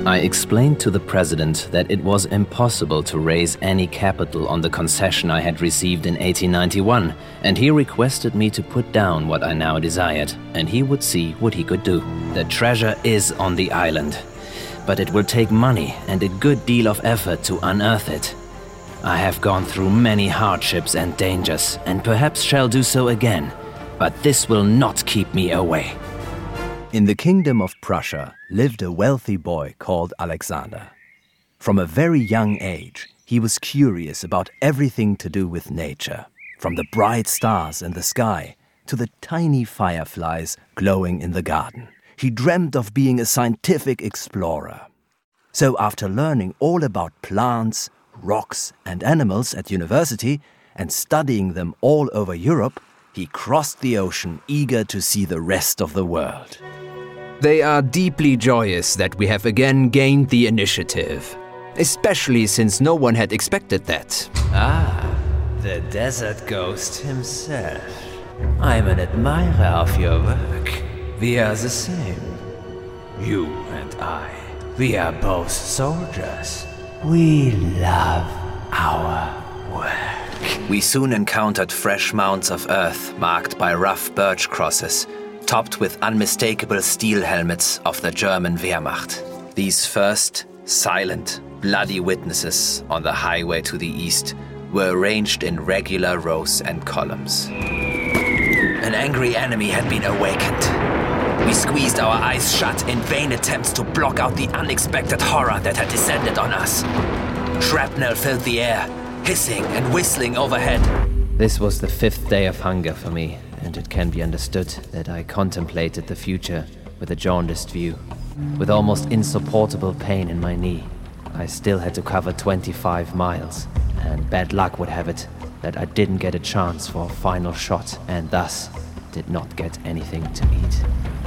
I explained to the president that it was impossible to raise any capital on the concession I had received in 1891, and he requested me to put down what I now desired, and he would see what he could do. The treasure is on the island, but it will take money and a good deal of effort to unearth it. I have gone through many hardships and dangers, and perhaps shall do so again, but this will not keep me away. In the kingdom of Prussia lived a wealthy boy called Alexander. From a very young age, he was curious about everything to do with nature, from the bright stars in the sky to the tiny fireflies glowing in the garden. He dreamt of being a scientific explorer. So after learning all about plants, rocks and animals at university and studying them all over Europe, he crossed the ocean eager to see the rest of the world. They are deeply joyous that we have again gained the initiative, especially since no one had expected that. Ah, the desert ghost himself. I'm an admirer of your work. We are the same. You and I. We are both soldiers. We love our work. We soon encountered fresh mounds of earth marked by rough birch crosses, topped with unmistakable steel helmets of the German Wehrmacht. These first, silent, bloody witnesses on the highway to the east were arranged in regular rows and columns. An angry enemy had been awakened. We squeezed our eyes shut in vain attempts to block out the unexpected horror that had descended on us. Shrapnel filled the air, hissing and whistling overhead. This was the 5th day of hunger for me, and it can be understood that I contemplated the future with a jaundiced view. With almost insupportable pain in my knee, I still had to cover 25 miles, and bad luck would have it that I didn't get a chance for a final shot, and thus did not get anything to eat.